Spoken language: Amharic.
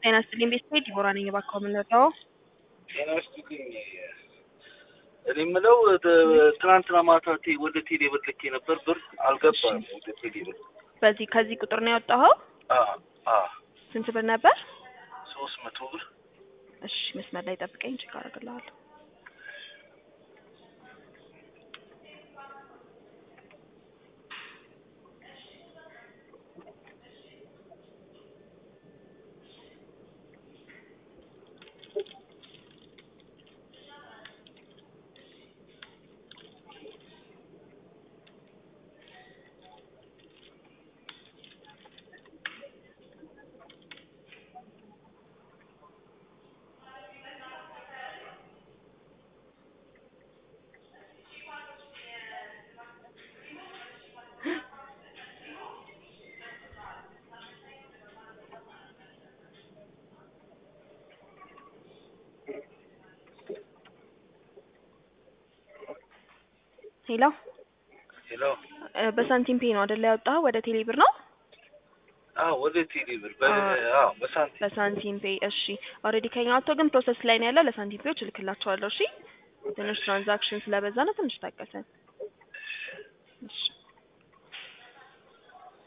ጤና ይስጥልኝ ቤተሰብ ዲቦራ ነኝ እባክዎ ምን ልርዳዎ? ጤና ይስጥልኝ እኔ የምለው ትናንትና ማታ ወደ ቴሌ ብር ልኬ ነበር ብር አልገባም ወደ ቴሌ ብር ከዚህ ቁጥር ነው ያወጣኸው? ስንት ብር ነበር? 300 ብር እሺ መስመር ላይ ጠብቀኝ ቼክ አደርግልሃለሁ። ሄሎ በሳንቲም ፔ ነው አይደል ያወጣኸው ወደ ቴሌ ብር ነው? ወደ ቴሌ ብር በሳንቲም ፔ እሺ ኦሬዲ ከኛ ወጥቶ ግን ፕሮሰስ ላይ ነው ያለው ለሳንቲም ፔዎች እልክላቸዋለሁ እሺ ትንሽ ትራንዛክሽን ስለበዛ ነው ትንሽ ታገሰን እሺ